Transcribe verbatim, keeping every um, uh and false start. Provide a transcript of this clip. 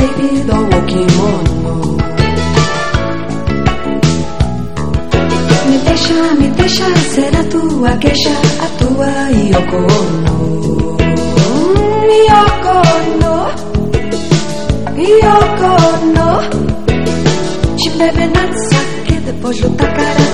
baby do kimono. Me deixa, me deixa ser a tua queixa, a tua Yoko Ono. Yoko Ono, Yoko Ono. Ci bebe nazza che depois luta cara.